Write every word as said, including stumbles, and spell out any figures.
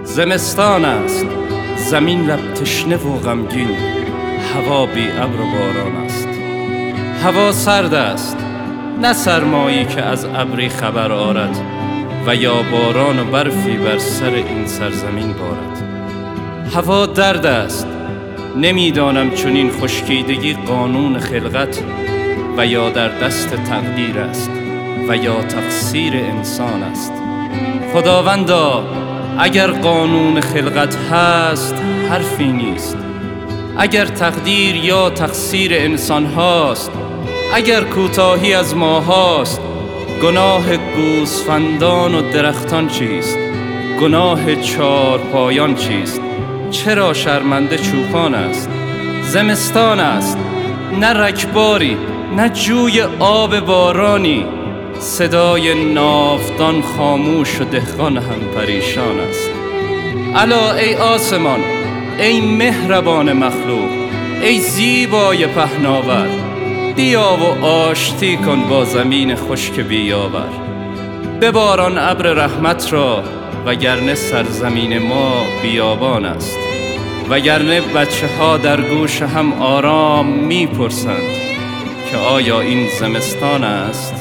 زمستان است، زمین لب تشنه و غمگین، هوا بی ابر و باران است. هوا سرد است، نه سرمایی که از ابری خبر آرد و یا باران و برفی بر سر این سرزمین بارد. هوا درد است، نمیدانم چون این خشکیدگی قانون خلقت و یا در دست تقدیر است و یا تقصیر انسان است. خداوندا، اگر قانون خلقت هست حرفی نیست، اگر تقدیر یا تقصیر انسان هاست، اگر کوتاهی از ما هاست، گناه گوسفندان و درختان چیست؟ گناه چارپایان چیست؟ چرا شرمنده چوپان است؟ زمستان است، نه رکباری، نه جوی آب بارانی. صدای ناودان خاموش و دهقان هم پریشان است. الا ای آسمان، ای مهربان مخلوق، ای زیبای پهناور، بیا و آشتی کن با زمین خشک بیاور. بباران ابر رحمت را، وگرنه سرزمین ما بیابان است. وگرنه بچه ها در گوش هم آرام میپرسند که آیا این زمستان است؟